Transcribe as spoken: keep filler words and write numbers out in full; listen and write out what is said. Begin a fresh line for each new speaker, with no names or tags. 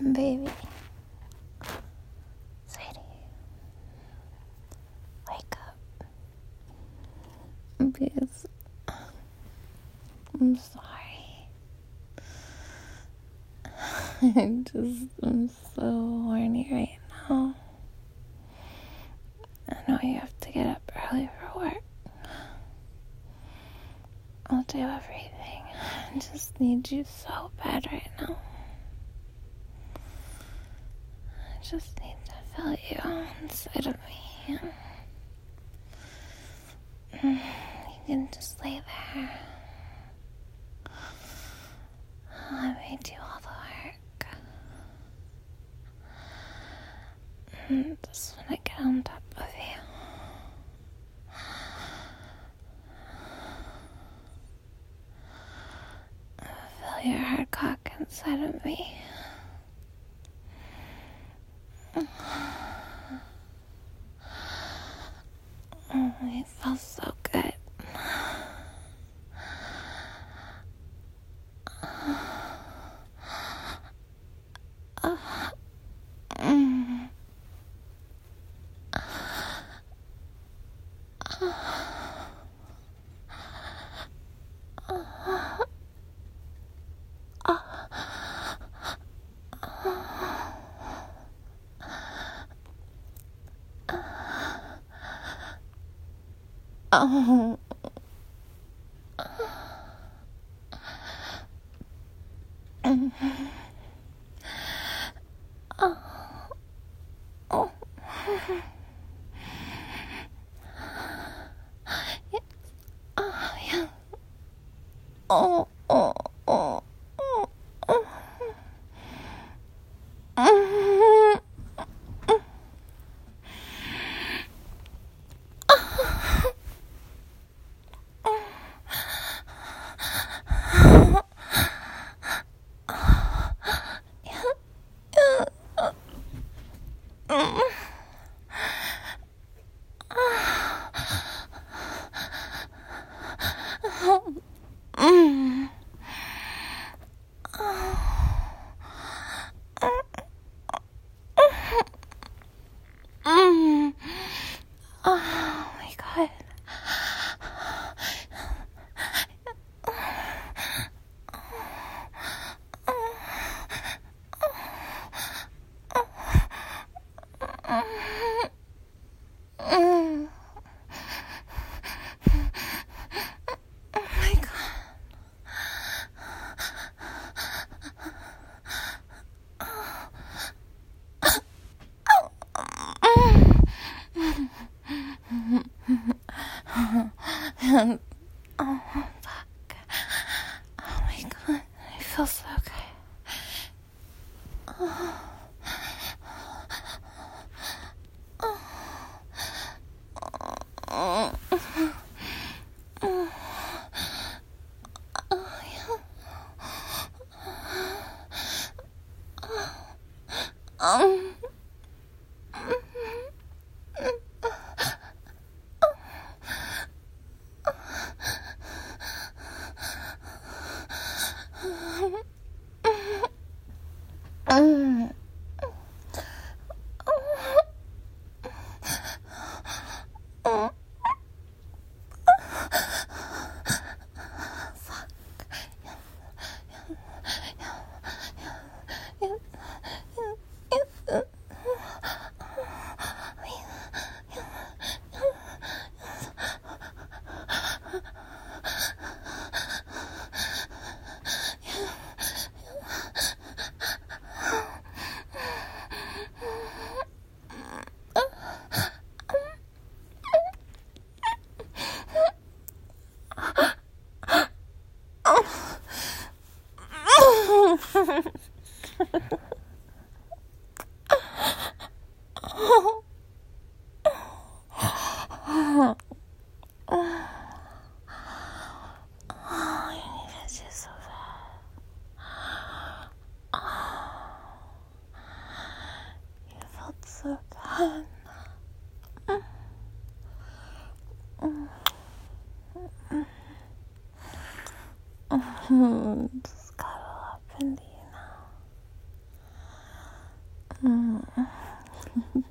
Baby, sweetie, wake up, because I'm sorry. I just, I'm so horny right now. I know you have to get up early for work. I'll do everything. I just need you so bad right now. I just need to feel you inside of me. You can just lay there. I made you all the work. Just want to get on top of you. Feel your hard cock inside of me. Oh, it feels so good. Oh. Oh. Yeah. Oh, yeah. Oh, oh, oh, oh, oh. Mm. Oh my God. Oh, fuck. Oh my God. I feel so good. Oh. Oh. Oh. Oh. Oh, yeah. Um. Mm. Oh. Fuck. So good. Just cuddle up into you now. Mm.